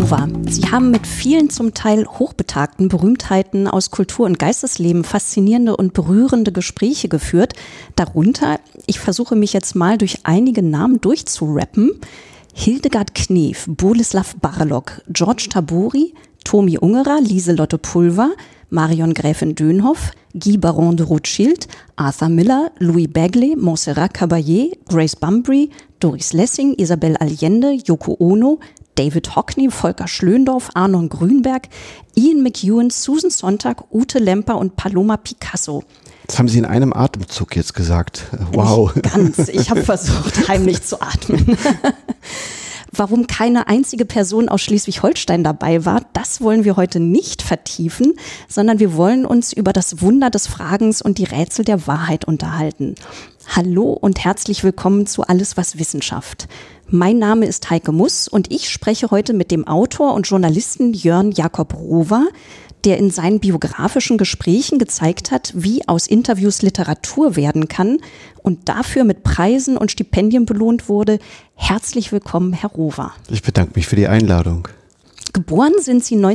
Rova, Sie haben mit vielen zum Teil hochbetagten Berühmtheiten aus Kultur- und Geistesleben faszinierende und berührende Gespräche geführt. Darunter, ich versuche mich jetzt mal durch einige Namen durchzurappen: Hildegard Knef, Boleslav Barlog, George Tabori, Tomi Ungerer, Lieselotte Pulver, Marion Gräfin Dönhoff, Guy Baron de Rothschild, Arthur Miller, Louis Bagley, Montserrat Caballé, Grace Bumbry, Doris Lessing, Isabel Allende, Yoko Ono, David Hockney, Volker Schlöndorff, Arnon Grünberg, Ian McEwan, Susan Sontag, Ute Lemper und Paloma Picasso. Das haben Sie in einem Atemzug jetzt gesagt. Wow. Nicht ganz. Ich habe versucht, heimlich zu atmen. Warum keine einzige Person aus Schleswig-Holstein dabei war, das wollen wir heute nicht vertiefen, sondern wir wollen uns über das Wunder des Fragens und die Rätsel der Wahrheit unterhalten. Hallo und herzlich willkommen zu Alles was Wissenschaft. Mein Name ist Heike Muss und ich spreche heute mit dem Autor und Journalisten Jörn Jakob Rova, der in seinen biografischen Gesprächen gezeigt hat, wie aus Interviews Literatur werden kann und dafür mit Preisen und Stipendien belohnt wurde. Herzlich willkommen, Herr Rova. Ich bedanke mich für die Einladung. Geboren sind Sie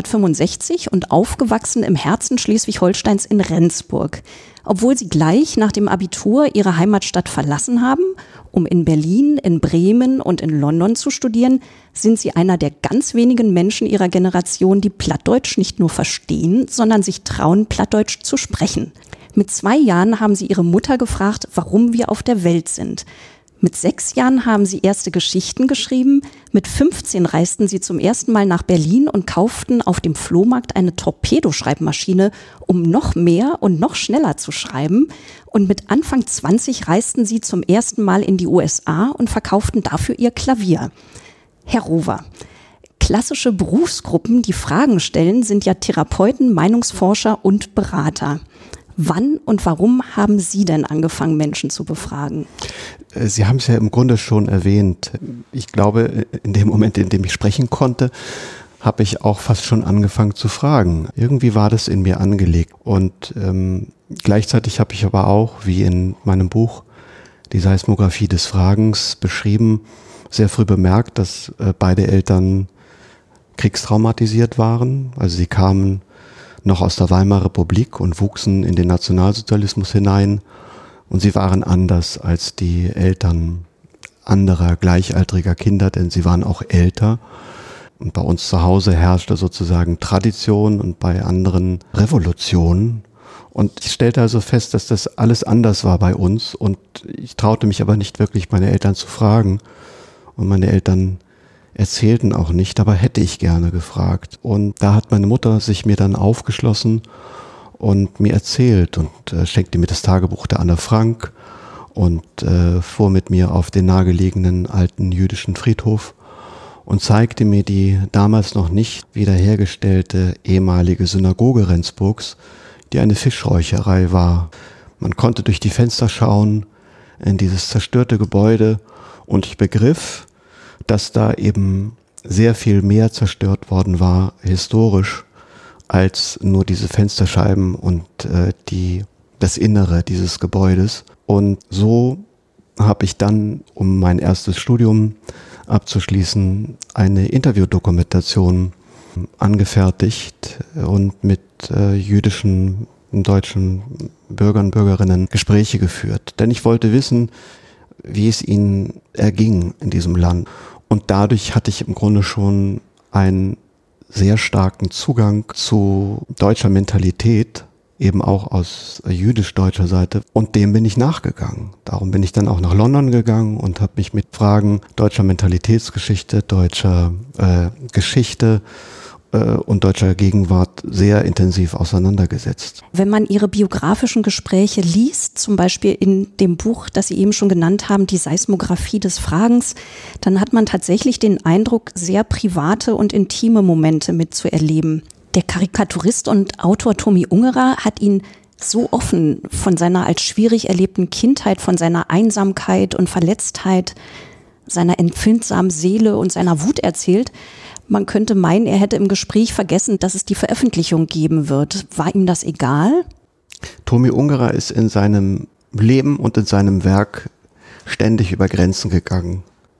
1965 und aufgewachsen im Herzen Schleswig-Holsteins in Rendsburg. Obwohl Sie gleich nach dem Abitur Ihre Heimatstadt verlassen haben, um in Berlin, in Bremen und in London zu studieren, sind Sie einer der ganz wenigen Menschen Ihrer Generation, die Plattdeutsch nicht nur verstehen, sondern sich trauen, Plattdeutsch zu sprechen. Mit 2 Jahren haben Sie Ihre Mutter gefragt, warum wir auf der Welt sind. Mit 6 Jahren haben Sie erste Geschichten geschrieben. Mit 15 reisten Sie zum ersten Mal nach Berlin und kauften auf dem Flohmarkt eine Torpedoschreibmaschine, um noch mehr und noch schneller zu schreiben. Und mit Anfang 20 reisten Sie zum ersten Mal in die USA und verkauften dafür Ihr Klavier. Herr Rova, klassische Berufsgruppen, die Fragen stellen, sind ja Therapeuten, Meinungsforscher und Berater. Wann und warum haben Sie denn angefangen, Menschen zu befragen? Sie haben es ja im Grunde schon erwähnt. Ich glaube, in dem Moment, in dem ich sprechen konnte, habe ich auch fast schon angefangen zu fragen. Irgendwie war das in mir angelegt. Und gleichzeitig habe ich aber auch, wie in meinem Buch, die Seismographie des Fragens beschrieben, sehr früh bemerkt, dass beide Eltern kriegstraumatisiert waren. Also sie kamen noch aus der Weimarer Republik und wuchsen in den Nationalsozialismus hinein. Und sie waren anders als die Eltern anderer gleichaltriger Kinder, denn sie waren auch älter. Und bei uns zu Hause herrschte sozusagen Tradition und bei anderen Revolution. Und ich stellte also fest, dass das alles anders war bei uns. Und ich traute mich aber nicht wirklich, meine Eltern zu fragen. Und meine Eltern erzählten auch nicht, aber hätte ich gerne gefragt. Und da hat meine Mutter sich mir dann aufgeschlossen und mir erzählt und schenkte mir das Tagebuch der Anne Frank und fuhr mit mir auf den nahegelegenen alten jüdischen Friedhof und zeigte mir die damals noch nicht wiederhergestellte ehemalige Synagoge Rendsburgs, die eine Fischräucherei war. Man konnte durch die Fenster schauen in dieses zerstörte Gebäude und ich begriff, dass da eben sehr viel mehr zerstört worden war, historisch, als nur diese Fensterscheiben und das Innere dieses Gebäudes. Und so habe ich dann, um mein erstes Studium abzuschließen, eine Interviewdokumentation angefertigt und mit jüdischen und deutschen Bürgern und Bürgerinnen Gespräche geführt. Denn ich wollte wissen, wie es ihnen erging in diesem Land. Und dadurch hatte ich im Grunde schon einen sehr starken Zugang zu deutscher Mentalität, eben auch aus jüdisch-deutscher Seite. Und dem bin ich nachgegangen. Darum bin ich dann auch nach London gegangen und habe mich mit Fragen deutscher Mentalitätsgeschichte, deutscher Geschichte und deutscher Gegenwart sehr intensiv auseinandergesetzt. Wenn man Ihre biografischen Gespräche liest, zum Beispiel in dem Buch, das Sie eben schon genannt haben, die Seismographie des Fragens, dann hat man tatsächlich den Eindruck, sehr private und intime Momente mitzuerleben. Der Karikaturist und Autor Tomi Ungerer hat Ihnen so offen von seiner als schwierig erlebten Kindheit, von seiner Einsamkeit und Verletztheit, seiner empfindsamen Seele und seiner Wut erzählt. Man könnte meinen, er hätte im Gespräch vergessen, dass es die Veröffentlichung geben wird. War ihm das egal? Tomi Ungerer ist in seinem Leben und in seinem Werk ständig über Grenzen gegangen.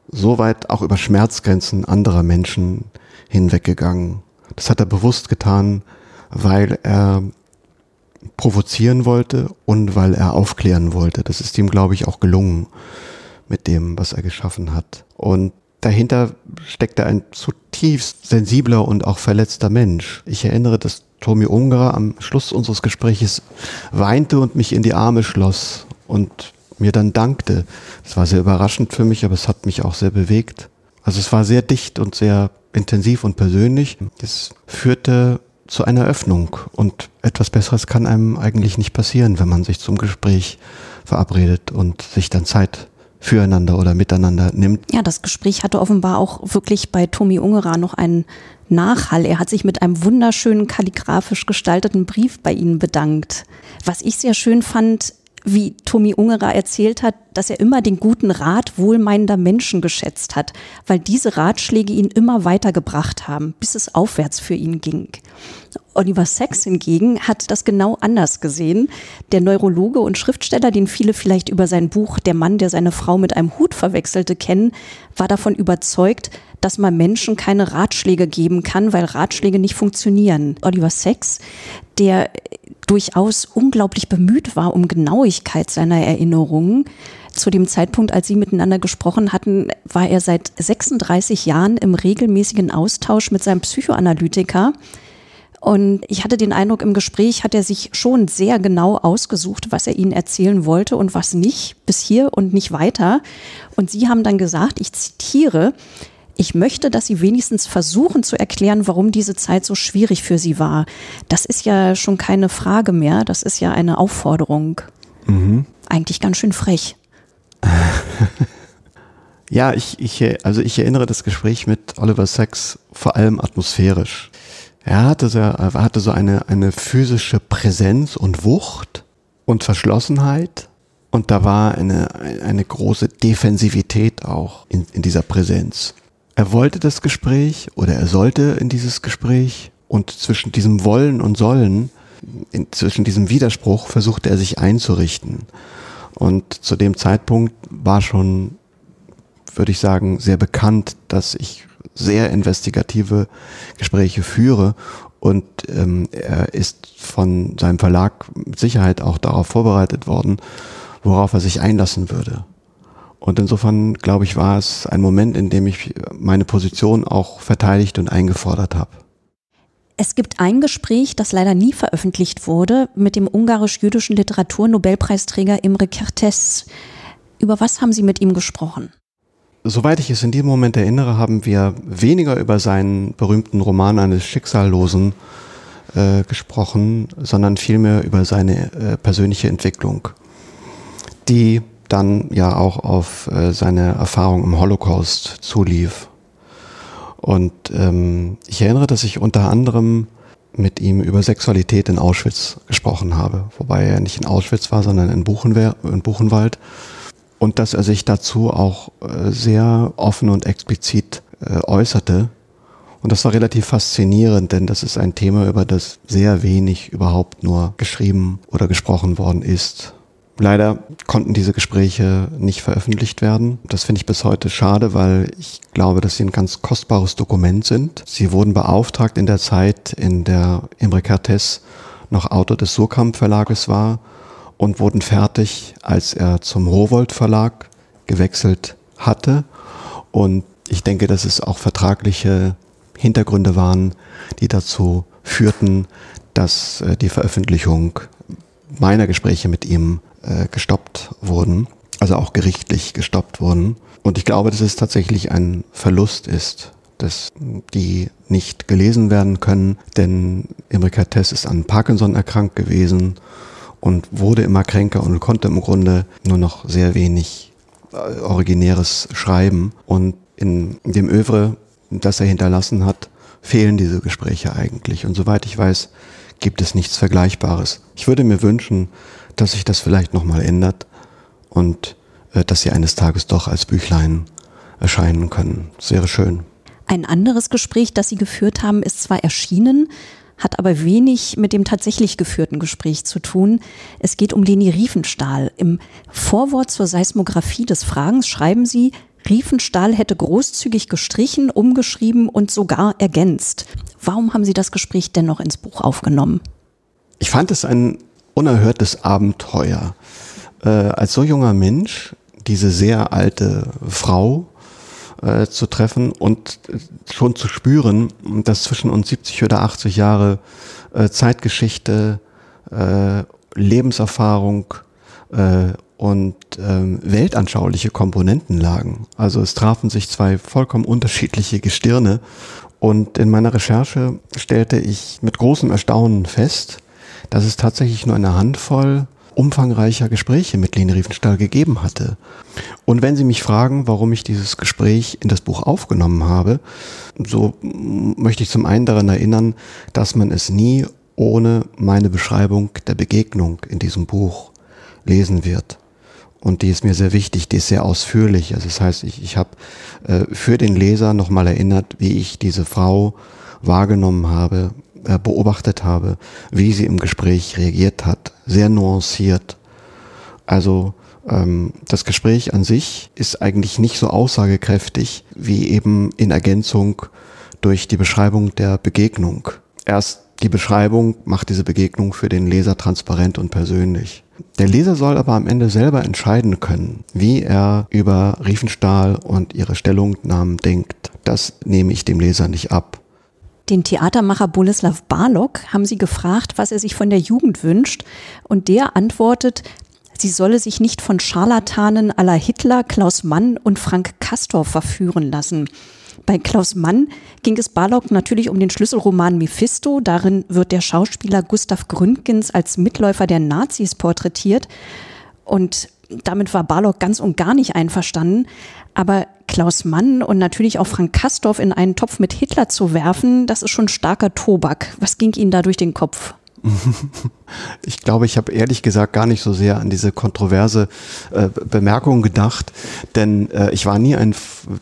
so weit auch über Schmerzgrenzen anderer Menschen hinweggegangen. Das hat er bewusst getan, weil er provozieren wollte und weil er aufklären wollte. Das ist ihm, glaube ich, auch gelungen mit dem, was er geschaffen hat. Und dahinter steckte ein zutiefst sensibler und auch verletzter Mensch. Ich erinnere, dass Tomi Ungerer am Schluss unseres Gespräches weinte und mich in die Arme schloss und mir dann dankte. Das war sehr überraschend für mich, aber es hat mich auch sehr bewegt. Also es war sehr dicht und sehr intensiv und persönlich. Es führte zu einer Öffnung und etwas Besseres kann einem eigentlich nicht passieren, wenn man sich zum Gespräch verabredet und sich dann Zeit füreinander oder miteinander nimmt. Ja, das Gespräch hatte offenbar auch wirklich bei Tomi Ungerer noch einen Nachhall. Er hat sich mit einem wunderschönen kalligraphisch gestalteten Brief bei Ihnen bedankt. Was ich sehr schön fand, wie Tomi Ungerer erzählt hat, dass er immer den guten Rat wohlmeinender Menschen geschätzt hat, weil diese Ratschläge ihn immer weitergebracht haben, bis es aufwärts für ihn ging. Oliver Sacks hingegen hat das genau anders gesehen. Der Neurologe und Schriftsteller, den viele vielleicht über sein Buch Der Mann, der seine Frau mit einem Hut verwechselte, kennen, war davon überzeugt, dass man Menschen keine Ratschläge geben kann, weil Ratschläge nicht funktionieren. Oliver Sacks, der durchaus unglaublich bemüht war um Genauigkeit seiner Erinnerungen. Zu dem Zeitpunkt, als sie miteinander gesprochen hatten, war er seit 36 Jahren im regelmäßigen Austausch mit seinem Psychoanalytiker. Und ich hatte den Eindruck, im Gespräch hat er sich schon sehr genau ausgesucht, was er ihnen erzählen wollte und was nicht, bis hier und nicht weiter. Und sie haben dann gesagt, ich zitiere: Ich möchte, dass Sie wenigstens versuchen zu erklären, warum diese Zeit so schwierig für Sie war. Das ist ja schon keine Frage mehr, das ist ja eine Aufforderung. Mhm. Eigentlich ganz schön frech. Ja, ich erinnere das Gespräch mit Oliver Sacks vor allem atmosphärisch. Er hatte so eine physische Präsenz und Wucht und Verschlossenheit. Und da war eine große Defensivität auch in dieser Präsenz. Er wollte das Gespräch oder er sollte in dieses Gespräch, und zwischen diesem Wollen und Sollen, zwischen diesem Widerspruch versuchte er sich einzurichten. Und zu dem Zeitpunkt war schon, würde ich sagen, sehr bekannt, dass ich sehr investigative Gespräche führe, und er ist von seinem Verlag mit Sicherheit auch darauf vorbereitet worden, worauf er sich einlassen würde. Und insofern, glaube ich, war es ein Moment, in dem ich meine Position auch verteidigt und eingefordert habe. Es gibt ein Gespräch, das leider nie veröffentlicht wurde, mit dem ungarisch-jüdischen Literaturnobelpreisträger Imre Kertész. Über was haben Sie mit ihm gesprochen? Soweit ich es in diesem Moment erinnere, haben wir weniger über seinen berühmten Roman eines Schicksallosen gesprochen, sondern vielmehr über seine persönliche Entwicklung, die dann ja auch auf seine Erfahrung im Holocaust zulief. Und ich erinnere, dass ich unter anderem mit ihm über Sexualität in Auschwitz gesprochen habe, wobei er nicht in Auschwitz war, sondern in Buchenwald. Und dass er sich dazu auch sehr offen und explizit äußerte. Und das war relativ faszinierend, denn das ist ein Thema, über das sehr wenig überhaupt nur geschrieben oder gesprochen worden ist. Leider konnten diese Gespräche nicht veröffentlicht werden. Das finde ich bis heute schade, weil ich glaube, dass sie ein ganz kostbares Dokument sind. Sie wurden beauftragt in der Zeit, in der Imre Kertész noch Autor des Surkamp Verlages war, und wurden fertig, als er zum Rowohlt Verlag gewechselt hatte. Und ich denke, dass es auch vertragliche Hintergründe waren, die dazu führten, dass die Veröffentlichung meiner Gespräche mit ihm gestoppt wurden, also auch gerichtlich gestoppt wurden. Und ich glaube, dass es tatsächlich ein Verlust ist, dass die nicht gelesen werden können, denn Imre Kertész ist an Parkinson erkrankt gewesen und wurde immer kränker und konnte im Grunde nur noch sehr wenig Originäres schreiben. Und in dem Œuvre, das er hinterlassen hat, fehlen diese Gespräche eigentlich. Und soweit ich weiß, gibt es nichts Vergleichbares. Ich würde mir wünschen, dass sich das vielleicht nochmal ändert und dass sie eines Tages doch als Büchlein erscheinen können. Das wäre schön. Ein anderes Gespräch, das Sie geführt haben, ist zwar erschienen, hat aber wenig mit dem tatsächlich geführten Gespräch zu tun. Es geht um Leni Riefenstahl. Im Vorwort zur Seismographie des Fragens schreiben Sie: Riefenstahl hätte großzügig gestrichen, umgeschrieben und sogar ergänzt. Warum haben Sie das Gespräch dennoch ins Buch aufgenommen? Ich fand es ein unerhörtes Abenteuer. Als so junger Mensch diese sehr alte Frau zu treffen und schon zu spüren, dass zwischen uns 70 oder 80 Jahre Zeitgeschichte, Lebenserfahrung und weltanschauliche Komponenten lagen. Also es trafen sich zwei vollkommen unterschiedliche Gestirne und in meiner Recherche stellte ich mit großem Erstaunen fest, dass es tatsächlich nur eine Handvoll umfangreicher Gespräche mit Lene Riefenstahl gegeben hatte. Und wenn Sie mich fragen, warum ich dieses Gespräch in das Buch aufgenommen habe, so möchte ich zum einen daran erinnern, dass man es nie ohne meine Beschreibung der Begegnung in diesem Buch lesen wird. Und die ist mir sehr wichtig, die ist sehr ausführlich. Also das heißt, ich habe für den Leser nochmal erinnert, wie ich diese Frau wahrgenommen habe, beobachtet habe, wie sie im Gespräch reagiert hat, sehr nuanciert. Also das Gespräch an sich ist eigentlich nicht so aussagekräftig wie eben in Ergänzung durch die Beschreibung der Begegnung. Erst die Beschreibung macht diese Begegnung für den Leser transparent und persönlich. Der Leser soll aber am Ende selber entscheiden können, wie er über Riefenstahl und ihre Stellungnahmen denkt. Das nehme ich dem Leser nicht ab. Den Theatermacher Boleslav Barlog haben sie gefragt, was er sich von der Jugend wünscht. Und der antwortet, sie solle sich nicht von Scharlatanen à la Hitler, Klaus Mann und Frank Castorf verführen lassen. Bei Klaus Mann ging es Barlog natürlich um den Schlüsselroman Mephisto. Darin wird der Schauspieler Gustav Gründgens als Mitläufer der Nazis porträtiert. Und damit war Barlog ganz und gar nicht einverstanden. Aber Klaus Mann und natürlich auch Frank Castorf in einen Topf mit Hitler zu werfen, das ist schon starker Tobak. Was ging Ihnen da durch den Kopf? Ich glaube, ich habe ehrlich gesagt gar nicht so sehr an diese kontroverse Bemerkung gedacht, denn ich war nie ein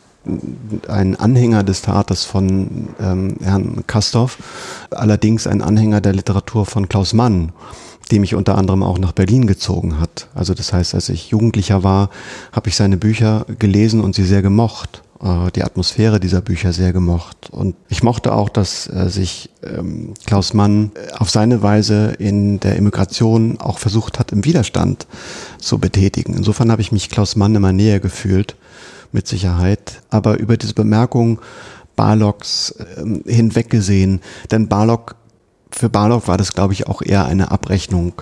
Anhänger des Theaters von Herrn Castorf, allerdings ein Anhänger der Literatur von Klaus Mann, die mich unter anderem auch nach Berlin gezogen hat. Also das heißt, als ich Jugendlicher war, habe ich seine Bücher gelesen und sie sehr gemocht. Die Atmosphäre dieser Bücher sehr gemocht. Und ich mochte auch, dass sich Klaus Mann auf seine Weise in der Emigration auch versucht hat, im Widerstand zu betätigen. Insofern habe ich mich Klaus Mann immer näher gefühlt, mit Sicherheit. Aber über diese Bemerkung Barlogs hinweggesehen, denn für Barlog war das, glaube ich, auch eher eine Abrechnung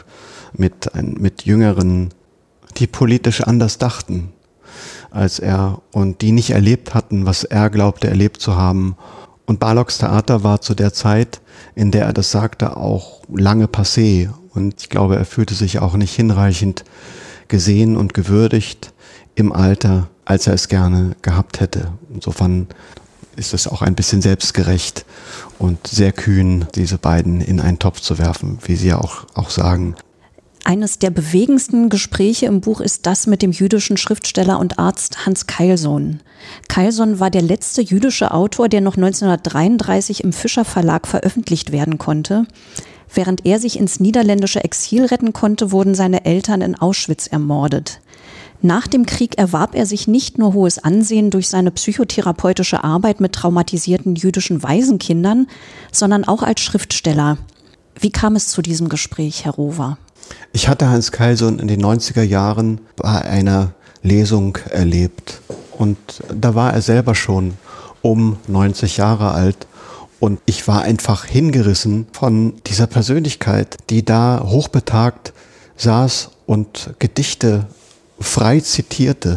mit Jüngeren, die politisch anders dachten als er und die nicht erlebt hatten, was er glaubte erlebt zu haben. Und Barlogs Theater war zu der Zeit, in der er das sagte, auch lange passé. Und ich glaube, er fühlte sich auch nicht hinreichend gesehen und gewürdigt im Alter, als er es gerne gehabt hätte. Insofern ist es auch ein bisschen selbstgerecht und sehr kühn, diese beiden in einen Topf zu werfen, wie Sie ja auch sagen. Eines der bewegendsten Gespräche im Buch ist das mit dem jüdischen Schriftsteller und Arzt Hans Keilson. Keilson war der letzte jüdische Autor, der noch 1933 im Fischer Verlag veröffentlicht werden konnte. Während er sich ins niederländische Exil retten konnte, wurden seine Eltern in Auschwitz ermordet. Nach dem Krieg erwarb er sich nicht nur hohes Ansehen durch seine psychotherapeutische Arbeit mit traumatisierten jüdischen Waisenkindern, sondern auch als Schriftsteller. Wie kam es zu diesem Gespräch, Herr Rover? Ich hatte Hans Keilson in den 90er Jahren bei einer Lesung erlebt und da war er selber schon um 90 Jahre alt und ich war einfach hingerissen von dieser Persönlichkeit, die da hochbetagt saß und Gedichte frei zitierte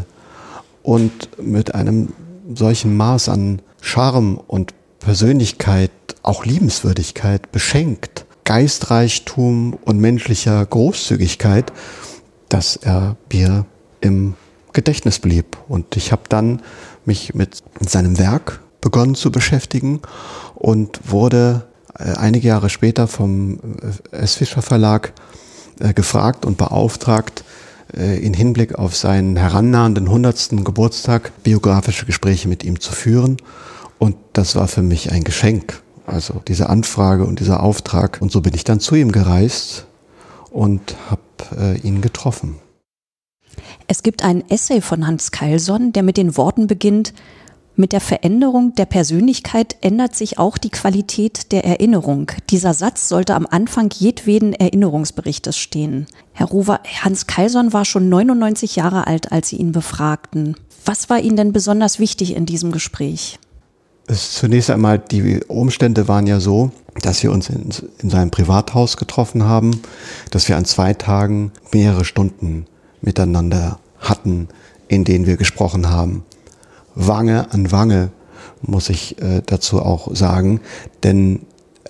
und mit einem solchen Maß an Charme und Persönlichkeit, auch Liebenswürdigkeit beschenkt. Geistreichtum und menschlicher Großzügigkeit, dass er mir im Gedächtnis blieb. Und ich habe dann mich mit seinem Werk begonnen zu beschäftigen und wurde einige Jahre später vom S. Fischer Verlag gefragt und beauftragt, in Hinblick auf seinen herannahenden 100. Geburtstag biografische Gespräche mit ihm zu führen. Und das war für mich ein Geschenk. Also diese Anfrage und dieser Auftrag. Und so bin ich dann zu ihm gereist und habe ihn getroffen. Es gibt einen Essay von Hans Keilson, der mit den Worten beginnt: Mit der Veränderung der Persönlichkeit ändert sich auch die Qualität der Erinnerung. Dieser Satz sollte am Anfang jedweden Erinnerungsberichtes stehen. Herr Rover, Hans Keilson war schon 99 Jahre alt, als Sie ihn befragten. Was war Ihnen denn besonders wichtig in diesem Gespräch? Zunächst einmal, die Umstände waren ja so, dass wir uns in seinem Privathaus getroffen haben, dass wir an 2 Tagen mehrere Stunden miteinander hatten, in denen wir gesprochen haben. Wange an Wange, muss ich dazu auch sagen, denn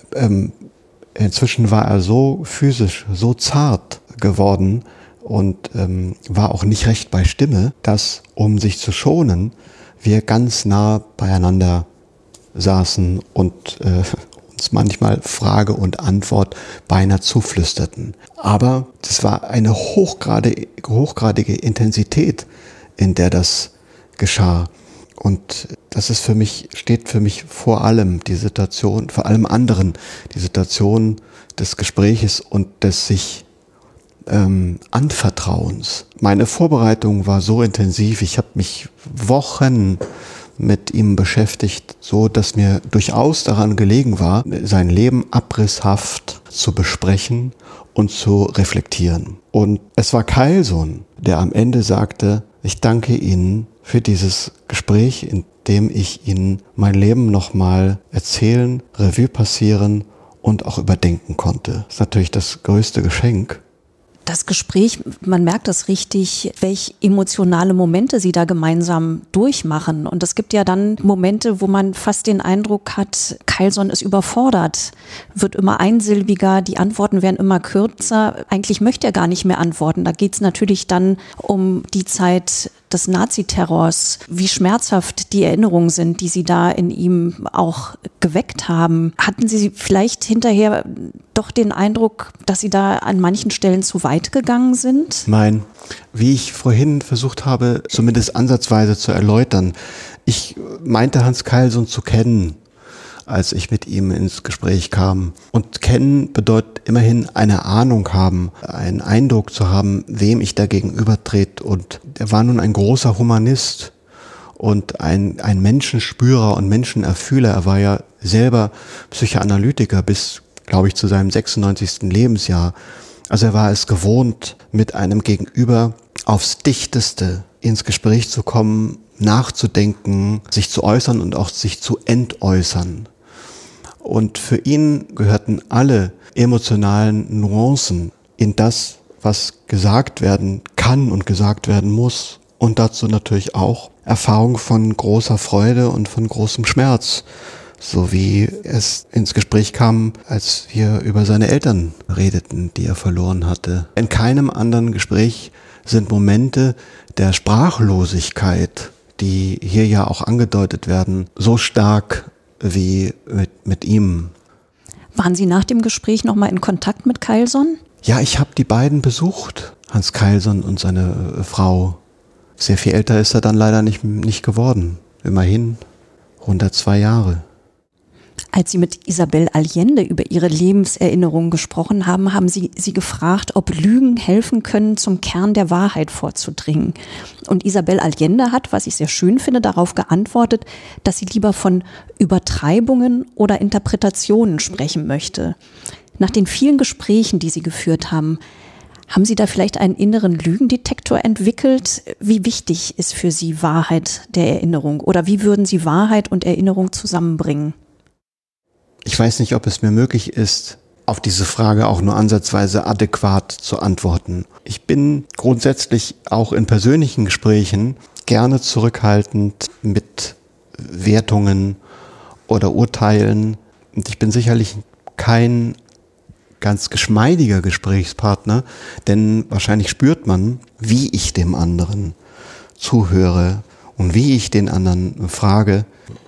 inzwischen war er so physisch, so zart geworden und war auch nicht recht bei Stimme, dass, um sich zu schonen, wir ganz nah beieinander saßen und uns manchmal Frage und Antwort beinahe zuflüsterten. Aber das war eine hochgradige Intensität, in der das geschah. Und das ist steht für mich vor allem die Situation, vor allem anderen, die Situation des Gespräches und des sich Anvertrauens. Meine Vorbereitung war so intensiv, ich habe mich Wochen mit ihm beschäftigt, so dass mir durchaus daran gelegen war, sein Leben abrisshaft zu besprechen und zu reflektieren. Und es war Keilson, der am Ende sagte: Ich danke Ihnen für dieses Gespräch, in dem ich Ihnen mein Leben nochmal erzählen, Revue passieren und auch überdenken konnte. Das ist natürlich das größte Geschenk. Das Gespräch, man merkt das richtig, welche emotionale Momente Sie da gemeinsam durchmachen. Und es gibt ja dann Momente, wo man fast den Eindruck hat, Keilson ist überfordert, wird immer einsilbiger, die Antworten werden immer kürzer. Eigentlich möchte er gar nicht mehr antworten. Da geht es natürlich dann um die Zeit des Naziterrors, wie schmerzhaft die Erinnerungen sind, die Sie da in ihm auch geweckt haben. Hatten Sie vielleicht hinterher doch den Eindruck, dass Sie da an manchen Stellen zu weit gegangen sind? Nein, wie ich vorhin versucht habe, zumindest ansatzweise zu erläutern, ich meinte Hans Keilson zu kennen, als ich mit ihm ins Gespräch kam. Und kennen bedeutet immerhin eine Ahnung haben, einen Eindruck zu haben, wem ich da gegenübertrete. Und er war nun ein großer Humanist und ein Menschenspürer und Menschenerfühler. Er war ja selber Psychoanalytiker bis, glaube ich, zu seinem 96. Lebensjahr. Also er war es gewohnt, mit einem Gegenüber aufs Dichteste ins Gespräch zu kommen, nachzudenken, sich zu äußern und auch sich zu entäußern. Und für ihn gehörten alle emotionalen Nuancen in das, was gesagt werden kann und gesagt werden muss. Und dazu natürlich auch Erfahrung von großer Freude und von großem Schmerz. So wie es ins Gespräch kam, als wir über seine Eltern redeten, die er verloren hatte. In keinem anderen Gespräch sind Momente der Sprachlosigkeit, die hier ja auch angedeutet werden, so stark wie mit ihm. Waren Sie nach dem Gespräch nochmal in Kontakt mit Keilson? Ja, ich habe die beiden besucht, Hans Keilson und seine Frau. Sehr viel älter ist er dann leider nicht geworden. Immerhin 102 Jahre. Als Sie mit Isabel Allende über ihre Lebenserinnerungen gesprochen haben, haben Sie sie gefragt, ob Lügen helfen können, zum Kern der Wahrheit vorzudringen. Und Isabel Allende hat, was ich sehr schön finde, darauf geantwortet, dass sie lieber von Übertreibungen oder Interpretationen sprechen möchte. Nach den vielen Gesprächen, die Sie geführt haben, haben Sie da vielleicht einen inneren Lügendetektor entwickelt? Wie wichtig ist für Sie Wahrheit der Erinnerung? Oder wie würden Sie Wahrheit und Erinnerung zusammenbringen? Ich weiß nicht, ob es mir möglich ist, auf diese Frage auch nur ansatzweise adäquat zu antworten. Ich bin grundsätzlich auch in persönlichen Gesprächen gerne zurückhaltend mit Wertungen oder Urteilen. Und ich bin sicherlich kein ganz geschmeidiger Gesprächspartner, denn wahrscheinlich spürt man, wie ich dem anderen zuhöre und wie ich den anderen frage,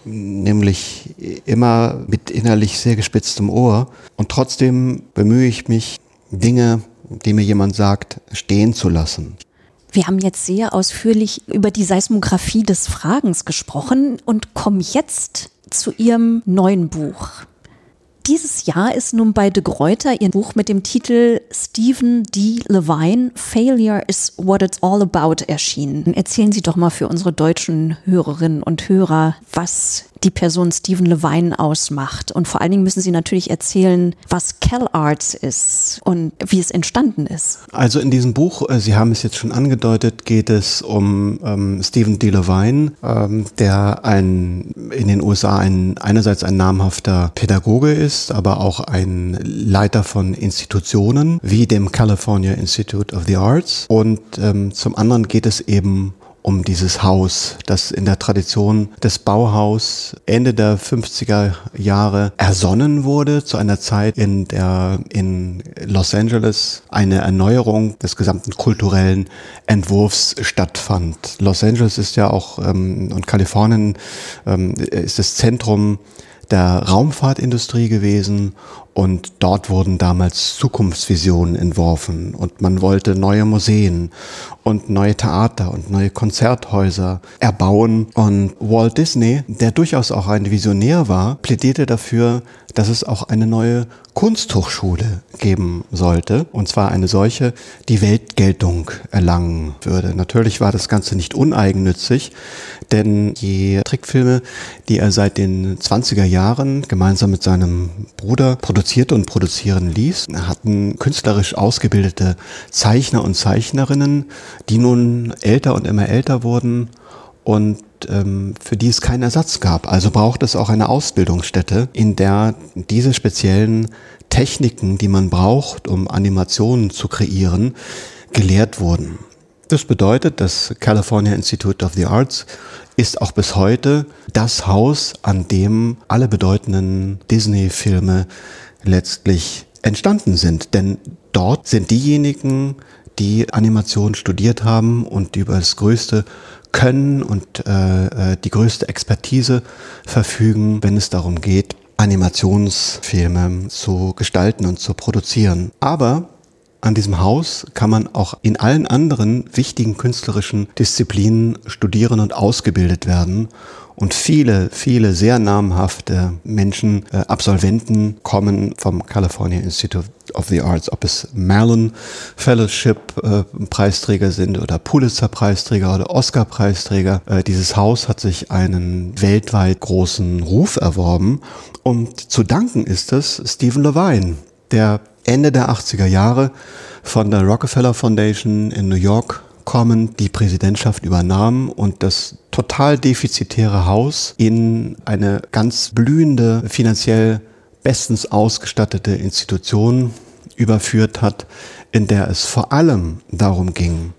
nämlich immer mit innerlich sehr gespitztem Ohr. Und trotzdem bemühe ich mich, Dinge, die mir jemand sagt, stehen zu lassen. Wir haben jetzt sehr ausführlich über die Seismographie des Fragens gesprochen und kommen jetzt zu Ihrem neuen Buch. Dieses Jahr ist nun bei De Gruyter ihr Buch mit dem Titel Stephen D. Levine, Failure is what it's all about erschienen. Erzählen Sie doch mal für unsere deutschen Hörerinnen und Hörer, was die Person Stephen Levine ausmacht. Und vor allen Dingen müssen Sie natürlich erzählen, was CalArts ist und wie es entstanden ist. Also in diesem Buch, Sie haben es jetzt schon angedeutet, geht es um Stephen D. Levine, der in den USA einerseits ein namhafter Pädagoge ist, aber auch ein Leiter von Institutionen wie dem California Institute of the Arts. Und zum anderen geht es eben um dieses Haus, das in der Tradition des Bauhaus Ende der 50er Jahre ersonnen wurde, zu einer Zeit, in der in Los Angeles eine Erneuerung des gesamten kulturellen Entwurfs stattfand. Los Angeles ist ja auch, und Kalifornien ist das Zentrum der Raumfahrtindustrie gewesen und dort wurden damals Zukunftsvisionen entworfen und man wollte neue Museen und neue Theater und neue Konzerthäuser erbauen und Walt Disney, der durchaus auch ein Visionär war, plädierte dafür, dass es auch eine neue Kunsthochschule geben sollte, und zwar eine solche, die Weltgeltung erlangen würde. Natürlich war das Ganze nicht uneigennützig, denn die Trickfilme, die er seit den 20er Jahren gemeinsam mit seinem Bruder produzierte und produzieren ließ, hatten künstlerisch ausgebildete Zeichner und Zeichnerinnen, die nun älter und immer älter wurden und für die es keinen Ersatz gab. Also braucht es auch eine Ausbildungsstätte, in der diese speziellen Techniken, die man braucht, um Animationen zu kreieren, gelehrt wurden. Das bedeutet, das California Institute of the Arts ist auch bis heute das Haus, an dem alle bedeutenden Disney-Filme letztlich entstanden sind. Denn dort sind diejenigen, die Animation studiert haben und über das größte Können und die größte Expertise verfügen, wenn es darum geht, Animationsfilme zu gestalten und zu produzieren. Aber an diesem Haus kann man auch in allen anderen wichtigen künstlerischen Disziplinen studieren und ausgebildet werden. Und viele, viele sehr namhafte Menschen, Absolventen kommen vom California Institute of the Arts, ob es Mellon Fellowship Preisträger sind oder Pulitzer Preisträger oder Oscar Preisträger. Dieses Haus hat sich einen weltweit großen Ruf erworben und zu danken ist es Stephen Levine, der Ende der 80er Jahre von der Rockefeller Foundation in New York kommend die Präsidentschaft übernahm und das total defizitäre Haus in eine ganz blühende, finanziell bestens ausgestattete Institution überführt hat, in der es vor allem darum ging,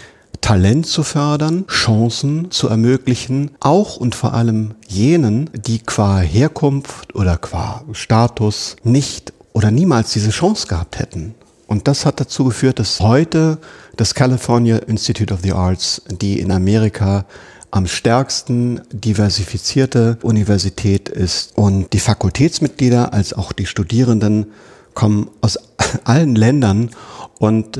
Talent zu fördern, Chancen zu ermöglichen, auch und vor allem jenen, die qua Herkunft oder qua Status nicht oder niemals diese Chance gehabt hätten. Und das hat dazu geführt, dass heute das California Institute of the Arts die in Amerika am stärksten diversifizierte Universität ist. Und die Fakultätsmitglieder als auch die Studierenden kommen aus allen Ländern und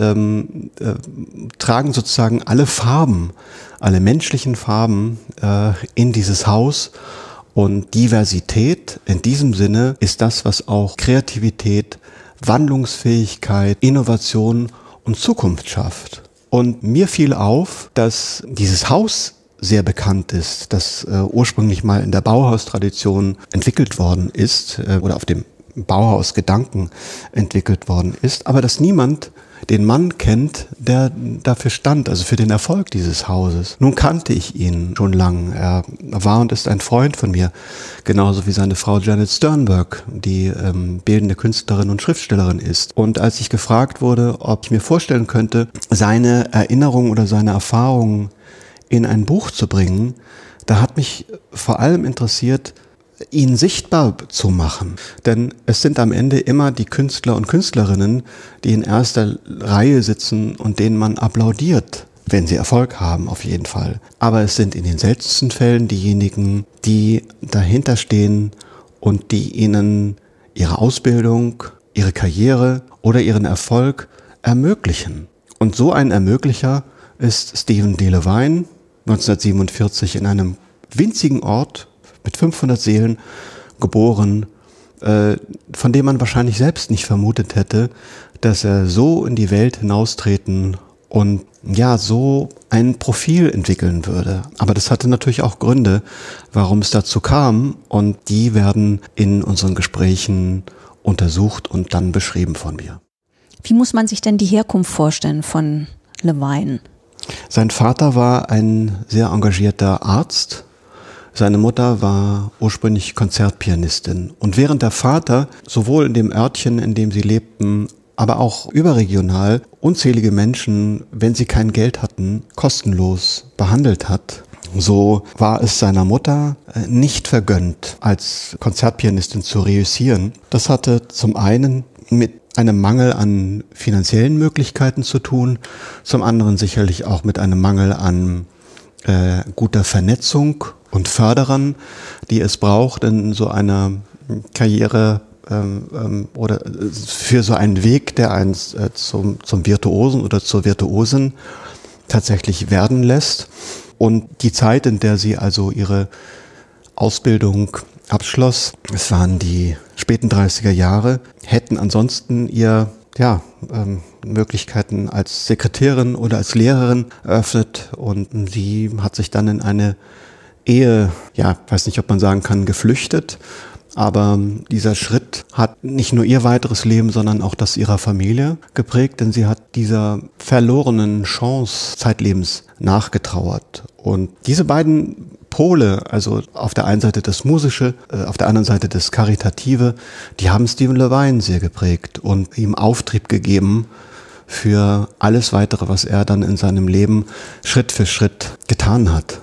tragen sozusagen alle Farben, alle menschlichen Farben in dieses Haus. Und Diversität in diesem Sinne ist das, was auch Kreativität, Wandlungsfähigkeit, Innovation und Zukunft schafft. Und mir fiel auf, dass dieses Haus sehr bekannt ist, das ursprünglich mal in der Bauhaustradition entwickelt worden ist oder auf dem Bauhausgedanken entwickelt worden ist, aber dass niemand den Mann kennt, der dafür stand, also für den Erfolg dieses Hauses. Nun kannte ich ihn schon lang. Er war und ist ein Freund von mir, genauso wie seine Frau Janet Sternberg, die bildende Künstlerin und Schriftstellerin ist. Und als ich gefragt wurde, ob ich mir vorstellen könnte, seine Erinnerungen oder seine Erfahrungen in ein Buch zu bringen, da hat mich vor allem interessiert, ihn sichtbar zu machen. Denn es sind am Ende immer die Künstler und Künstlerinnen, die in erster Reihe sitzen und denen man applaudiert, wenn sie Erfolg haben, auf jeden Fall. Aber es sind in den seltensten Fällen diejenigen, die dahinter stehen und die ihnen ihre Ausbildung, ihre Karriere oder ihren Erfolg ermöglichen. Und so ein Ermöglicher ist Stephen D. Levine, 1947 in einem winzigen Ort mit 500 Seelen geboren, von dem man wahrscheinlich selbst nicht vermutet hätte, dass er so in die Welt hinaustreten und ja, so ein Profil entwickeln würde. Aber das hatte natürlich auch Gründe, warum es dazu kam, und die werden in unseren Gesprächen untersucht und dann beschrieben von mir. Wie muss man sich denn die Herkunft vorstellen von Levine? Sein Vater war ein sehr engagierter Arzt. Seine Mutter war ursprünglich Konzertpianistin. Und während der Vater sowohl in dem Örtchen, in dem sie lebten, aber auch überregional unzählige Menschen, wenn sie kein Geld hatten, kostenlos behandelt hat, so war es seiner Mutter nicht vergönnt, als Konzertpianistin zu reüssieren. Das hatte zum einen mit einem Mangel an finanziellen Möglichkeiten zu tun, zum anderen sicherlich auch mit einem Mangel an guter Vernetzung und Förderern, die es braucht in so einer Karriere oder für so einen Weg, der einen zum Virtuosen oder zur Virtuosin tatsächlich werden lässt. Und die Zeit, in der sie also ihre Ausbildung abschloss, es waren die späten 30er Jahre, hätten ansonsten ihr Möglichkeiten als Sekretärin oder als Lehrerin eröffnet, und sie hat sich dann in eine Ehe, weiß nicht, ob man sagen kann, geflüchtet. Aber dieser Schritt hat nicht nur ihr weiteres Leben, sondern auch das ihrer Familie geprägt, denn sie hat dieser verlorenen Chance zeitlebens nachgetrauert. Und diese beiden Pole, also auf der einen Seite das Musische, auf der anderen Seite das Karitative, die haben Stephen Levine sehr geprägt und ihm Auftrieb gegeben für alles Weitere, was er dann in seinem Leben Schritt für Schritt getan hat.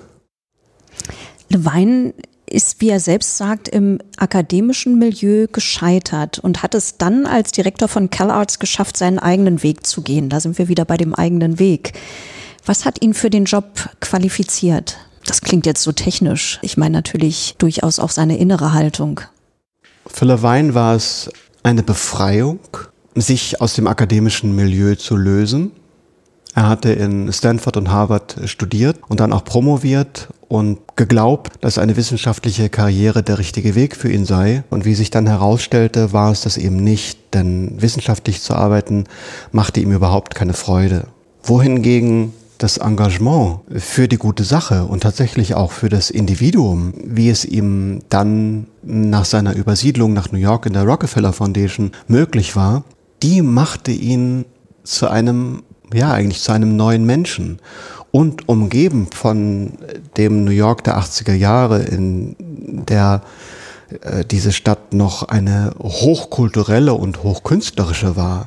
Levine ist, wie er selbst sagt, im akademischen Milieu gescheitert und hat es dann als Direktor von CalArts geschafft, seinen eigenen Weg zu gehen. Da sind wir wieder bei dem eigenen Weg. Was hat ihn für den Job qualifiziert? Das klingt jetzt so technisch. Ich meine natürlich durchaus auch seine innere Haltung. Für Levine war es eine Befreiung, sich aus dem akademischen Milieu zu lösen. Er hatte in Stanford und Harvard studiert und dann auch promoviert und geglaubt, dass eine wissenschaftliche Karriere der richtige Weg für ihn sei. Und wie sich dann herausstellte, war es das eben nicht, denn wissenschaftlich zu arbeiten machte ihm überhaupt keine Freude. Wohingegen das Engagement für die gute Sache und tatsächlich auch für das Individuum, wie es ihm dann nach seiner Übersiedlung nach New York in der Rockefeller Foundation möglich war, die machte ihn zu einem neuen Menschen. Und umgeben von dem New York der 80er Jahre, in der diese Stadt noch eine hochkulturelle und hochkünstlerische war,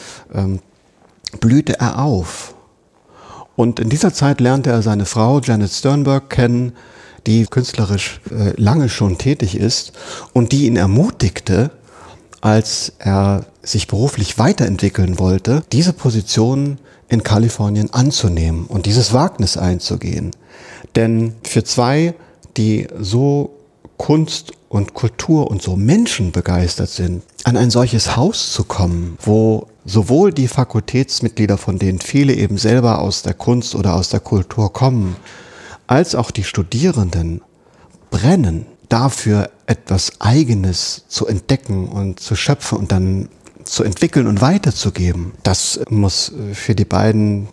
blühte er auf. Und in dieser Zeit lernte er seine Frau Janet Sternberg kennen, die künstlerisch lange schon tätig ist und die ihn ermutigte, als er sich beruflich weiterentwickeln wollte, diese Position in Kalifornien anzunehmen und dieses Wagnis einzugehen. Denn für zwei, die so Kunst und Kultur und so menschenbegeistert sind, an ein solches Haus zu kommen, wo sowohl die Fakultätsmitglieder, von denen viele eben selber aus der Kunst oder aus der Kultur kommen, als auch die Studierenden brennen, dafür etwas Eigenes zu entdecken und zu schöpfen und dann zu entwickeln und weiterzugeben. Das muss für die beiden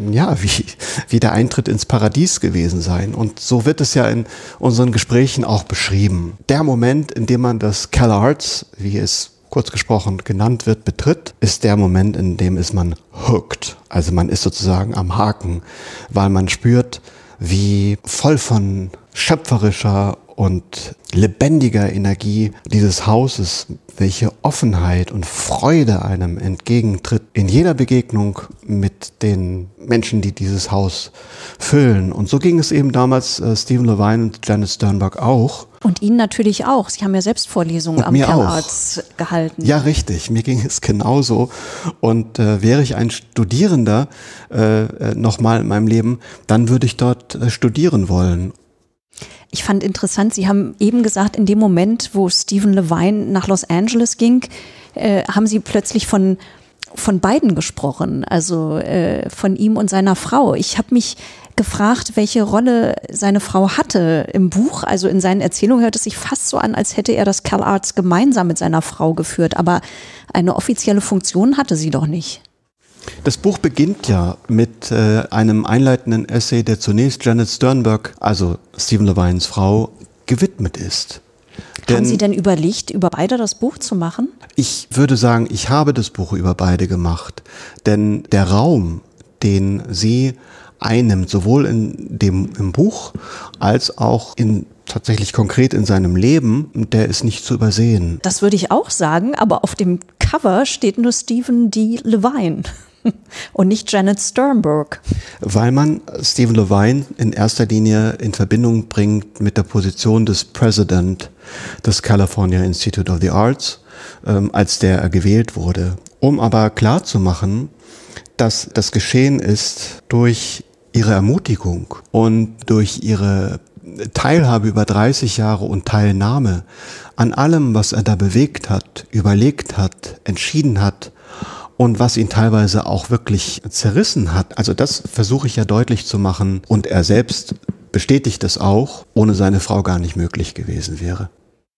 wie der Eintritt ins Paradies gewesen sein. Und so wird es ja in unseren Gesprächen auch beschrieben. Der Moment, in dem man das CalArts, wie es kurz gesprochen genannt wird, betritt, ist der Moment, in dem ist man hooked. Also man ist sozusagen am Haken, weil man spürt, wie voll von schöpferischer und lebendiger Energie dieses Hauses, welche Offenheit und Freude einem entgegentritt in jeder Begegnung mit den Menschen, die dieses Haus füllen. Und so ging es eben damals Stephen Levine und Janet Sternberg auch. Und Ihnen natürlich auch. Sie haben ja selbst Vorlesungen am CalArts gehalten. Ja, richtig. Mir ging es genauso. Und wäre ich ein Studierender nochmal in meinem Leben, dann würde ich dort studieren wollen. Ich fand interessant, Sie haben eben gesagt, in dem Moment, wo Stephen Levine nach Los Angeles ging, haben Sie plötzlich von von beiden gesprochen, also von ihm und seiner Frau. Ich habe mich gefragt, welche Rolle seine Frau hatte im Buch. Also in seinen Erzählungen hört es sich fast so an, als hätte er das CalArts gemeinsam mit seiner Frau geführt. Aber eine offizielle Funktion hatte sie doch nicht. Das Buch beginnt ja mit einem einleitenden Essay, der zunächst Janet Sternberg, also Stephen Levines Frau, gewidmet ist. Haben Sie denn überlegt, über beide das Buch zu machen? Ich würde sagen, ich habe das Buch über beide gemacht. Denn der Raum, den sie einnimmt, sowohl im Buch als auch tatsächlich konkret in seinem Leben, der ist nicht zu übersehen. Das würde ich auch sagen, aber auf dem Cover steht nur Stephen D. Levine und nicht Janet Sternberg. Weil man Stephen Levine in erster Linie in Verbindung bringt mit der Position des President des California Institute of the Arts, als der gewählt wurde. Um aber klarzumachen, dass das geschehen ist durch ihre Ermutigung und durch ihre Teilhabe über 30 Jahre und Teilnahme an allem, was er da bewegt hat, überlegt hat, entschieden hat und was ihn teilweise auch wirklich zerrissen hat. Also das versuche ich ja deutlich zu machen und er selbst bestätigt es auch, ohne seine Frau gar nicht möglich gewesen wäre.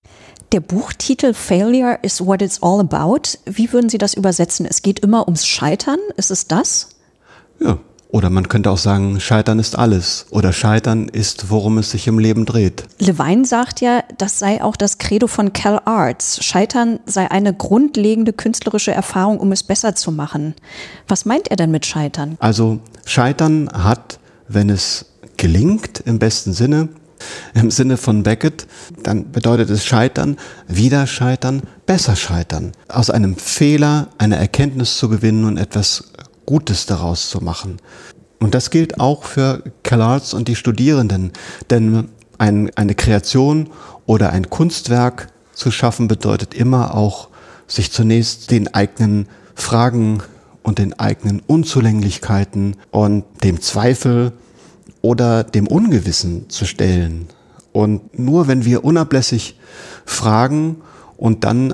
Der Buchtitel Failure is what it's all about. Wie würden Sie das übersetzen? Es geht immer ums Scheitern. Ist es das? Ja. Oder man könnte auch sagen, Scheitern ist alles. Oder Scheitern ist, worum es sich im Leben dreht. Levine sagt ja, das sei auch das Credo von CalArts. Scheitern sei eine grundlegende künstlerische Erfahrung, um es besser zu machen. Was meint er denn mit Scheitern? Also Scheitern hat, wenn es gelingt, im besten Sinne, im Sinne von Beckett, dann bedeutet es Scheitern, wieder scheitern, besser scheitern. Aus einem Fehler eine Erkenntnis zu gewinnen und etwas Gutes daraus zu machen. Und das gilt auch für CalArts und die Studierenden, denn eine Kreation oder ein Kunstwerk zu schaffen bedeutet immer auch, sich zunächst den eigenen Fragen und den eigenen Unzulänglichkeiten und dem Zweifel oder dem Ungewissen zu stellen. Und nur wenn wir unablässig fragen und dann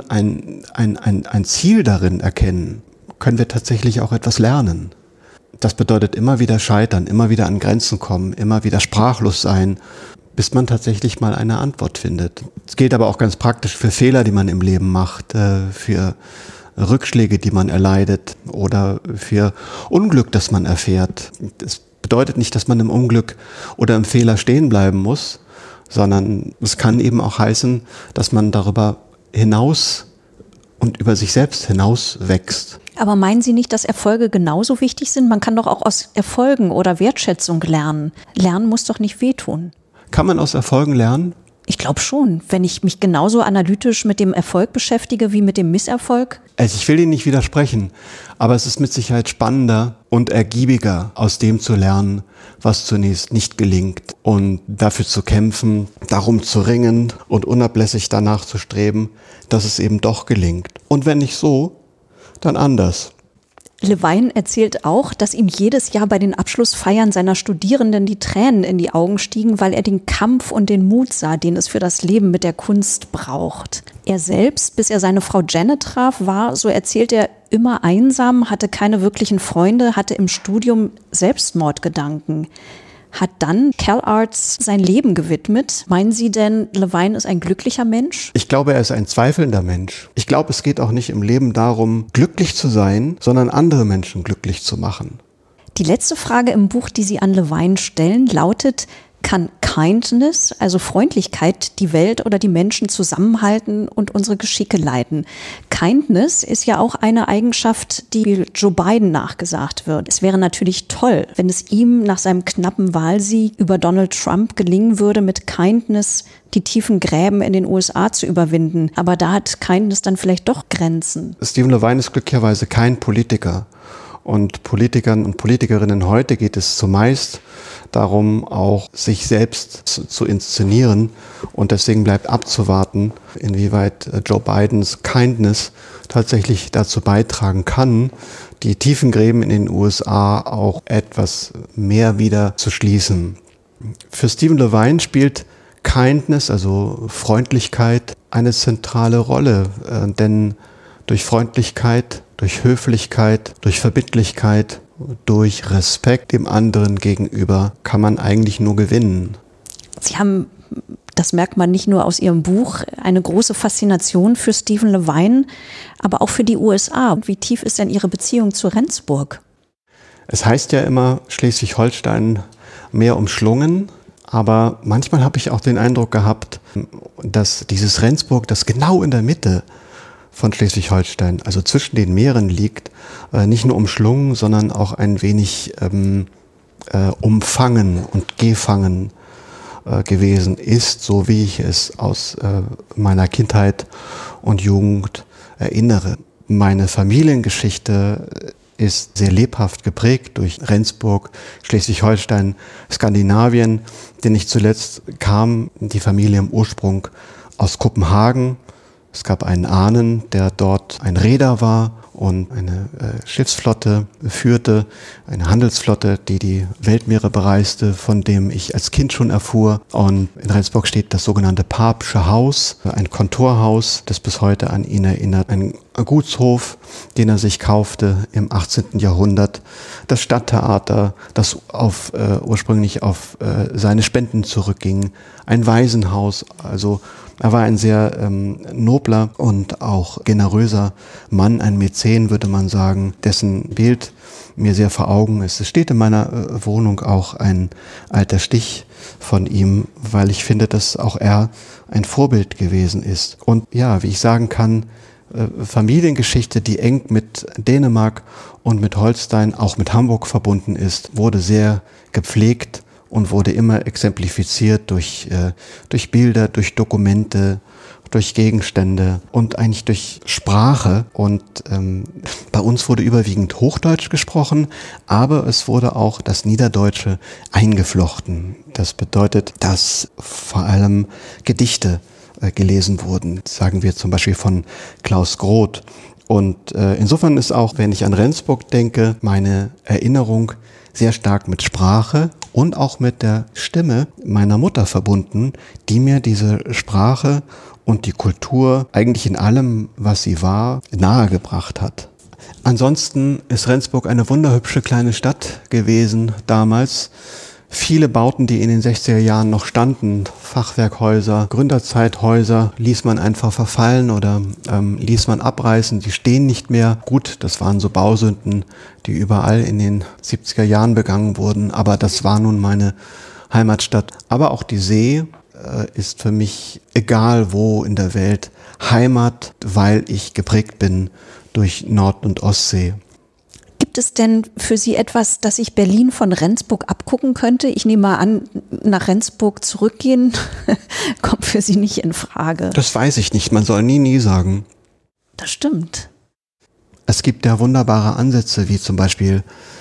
ein Ziel darin erkennen, können wir tatsächlich auch etwas lernen. Das bedeutet immer wieder scheitern, immer wieder an Grenzen kommen, immer wieder sprachlos sein, bis man tatsächlich mal eine Antwort findet. Es gilt aber auch ganz praktisch für Fehler, die man im Leben macht, für Rückschläge, die man erleidet oder für Unglück, das man erfährt. Das bedeutet nicht, dass man im Unglück oder im Fehler stehen bleiben muss, sondern es kann eben auch heißen, dass man darüber hinaus und über sich selbst hinaus wächst. Aber meinen Sie nicht, dass Erfolge genauso wichtig sind? Man kann doch auch aus Erfolgen oder Wertschätzung lernen. Lernen muss doch nicht wehtun. Kann man aus Erfolgen lernen? Ich glaube schon, wenn ich mich genauso analytisch mit dem Erfolg beschäftige wie mit dem Misserfolg. Also ich will Ihnen nicht widersprechen, aber es ist mit Sicherheit spannender und ergiebiger, aus dem zu lernen, was zunächst nicht gelingt und dafür zu kämpfen, darum zu ringen und unablässig danach zu streben, dass es eben doch gelingt. Und wenn nicht so, dann anders. Levine erzählt auch, dass ihm jedes Jahr bei den Abschlussfeiern seiner Studierenden die Tränen in die Augen stiegen, weil er den Kampf und den Mut sah, den es für das Leben mit der Kunst braucht. Er selbst, bis er seine Frau Janet traf, war, so erzählt er, immer einsam, hatte keine wirklichen Freunde, hatte im Studium Selbstmordgedanken. Hat dann CalArts sein Leben gewidmet. Meinen Sie denn, Levine ist ein glücklicher Mensch? Ich glaube, er ist ein zweifelnder Mensch. Ich glaube, es geht auch nicht im Leben darum, glücklich zu sein, sondern andere Menschen glücklich zu machen. Die letzte Frage im Buch, die Sie an Levine stellen, lautet: Kann Kindness, also Freundlichkeit, die Welt oder die Menschen zusammenhalten und unsere Geschicke leiten? Kindness ist ja auch eine Eigenschaft, die Joe Biden nachgesagt wird. Es wäre natürlich toll, wenn es ihm nach seinem knappen Wahlsieg über Donald Trump gelingen würde, mit Kindness die tiefen Gräben in den USA zu überwinden. Aber da hat Kindness dann vielleicht doch Grenzen. Stephen Levine ist glücklicherweise kein Politiker. Und Politikern und Politikerinnen heute geht es zumeist darum, auch sich selbst zu inszenieren. Und deswegen bleibt abzuwarten, inwieweit Joe Bidens Kindness tatsächlich dazu beitragen kann, die tiefen Gräben in den USA auch etwas mehr wieder zu schließen. Für Stephen Levine spielt Kindness, also Freundlichkeit, eine zentrale Rolle, denn durch Freundlichkeit, durch Höflichkeit, durch Verbindlichkeit, durch Respekt dem anderen gegenüber kann man eigentlich nur gewinnen. Sie haben, das merkt man nicht nur aus Ihrem Buch, eine große Faszination für Stephen Levine, aber auch für die USA. Wie tief ist denn Ihre Beziehung zu Rendsburg? Es heißt ja immer, Schleswig-Holstein mehr umschlungen, aber manchmal habe ich auch den Eindruck gehabt, dass dieses Rendsburg, das genau in der Mitte von Schleswig-Holstein, also zwischen den Meeren liegt, nicht nur umschlungen, sondern auch ein wenig umfangen und gefangen gewesen ist, so wie ich es aus meiner Kindheit und Jugend erinnere. Meine Familiengeschichte ist sehr lebhaft geprägt durch Rendsburg, Schleswig-Holstein, Skandinavien, denn nicht zuletzt kam die Familie im Ursprung aus Kopenhagen. Es gab einen Ahnen, der dort ein Reeder war und eine Schiffsflotte führte, eine Handelsflotte, die die Weltmeere bereiste, von dem ich als Kind schon erfuhr. Und in Rendsburg steht das sogenannte Papsche Haus, ein Kontorhaus, das bis heute an ihn erinnert. Ein Gutshof, den er sich kaufte im 18. Jahrhundert. Das Stadttheater, das ursprünglich auf seine Spenden zurückging. Ein Waisenhaus, also er war ein sehr nobler und auch generöser Mann, ein Mäzen, würde man sagen, dessen Bild mir sehr vor Augen ist. Es steht in meiner Wohnung auch ein alter Stich von ihm, weil ich finde, dass auch er ein Vorbild gewesen ist. Und ja, wie ich sagen kann, Familiengeschichte, die eng mit Dänemark und mit Holstein, auch mit Hamburg verbunden ist, wurde sehr gepflegt und wurde immer exemplifiziert durch Bilder, durch Dokumente, durch Gegenstände und eigentlich durch Sprache. Und bei uns wurde überwiegend Hochdeutsch gesprochen, aber es wurde auch das Niederdeutsche eingeflochten. Das bedeutet, dass vor allem Gedichte gelesen wurden, sagen wir zum Beispiel von Klaus Groth. Und insofern ist auch, wenn ich an Rendsburg denke, meine Erinnerung sehr stark mit Sprache und auch mit der Stimme meiner Mutter verbunden, die mir diese Sprache und die Kultur eigentlich in allem, was sie war, nahegebracht hat. Ansonsten ist Rendsburg eine wunderhübsche kleine Stadt gewesen damals. Viele Bauten, die in den 60er Jahren noch standen, Fachwerkhäuser, Gründerzeithäuser, ließ man einfach verfallen oder ließ man abreißen. Die stehen nicht mehr. Gut, das waren so Bausünden, die überall in den 70er Jahren begangen wurden. Aber das war nun meine Heimatstadt. Aber auch die See ist für mich, egal wo in der Welt, Heimat, weil ich geprägt bin durch Nord- und Ostsee. Gibt es denn für Sie etwas, das sich Berlin von Rendsburg abgucken könnte? Ich nehme mal an, nach Rendsburg zurückgehen kommt für Sie nicht in Frage. Das weiß ich nicht. Man soll nie sagen. Das stimmt. Es gibt ja wunderbare Ansätze, wie zum Beispiel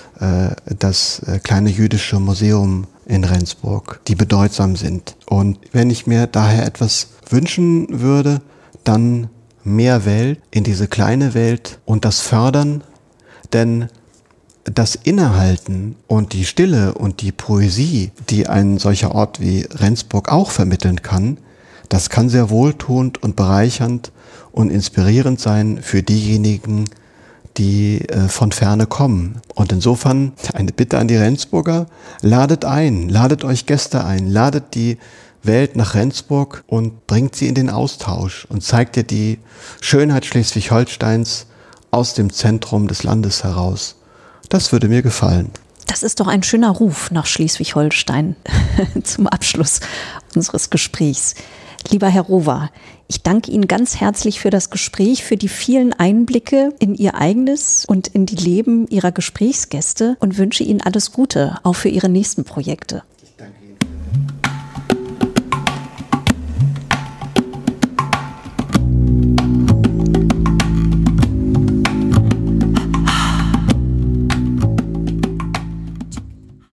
das kleine jüdische Museum in Rendsburg, die bedeutsam sind. Und wenn ich mir daher etwas wünschen würde, dann mehr Welt in diese kleine Welt und das Fördern. Denn das Innehalten und die Stille und die Poesie, die ein solcher Ort wie Rendsburg auch vermitteln kann, das kann sehr wohltuend und bereichernd und inspirierend sein für diejenigen, die von Ferne kommen. Und insofern eine Bitte an die Rendsburger, ladet ein, ladet euch Gäste ein, ladet die Welt nach Rendsburg und bringt sie in den Austausch und zeigt ihr die Schönheit Schleswig-Holsteins aus dem Zentrum des Landes heraus. Das würde mir gefallen. Das ist doch ein schöner Ruf nach Schleswig-Holstein zum Abschluss unseres Gesprächs. Lieber Herr Rohwer, ich danke Ihnen ganz herzlich für das Gespräch, für die vielen Einblicke in Ihr eigenes und in die Leben Ihrer Gesprächsgäste und wünsche Ihnen alles Gute, auch für Ihre nächsten Projekte.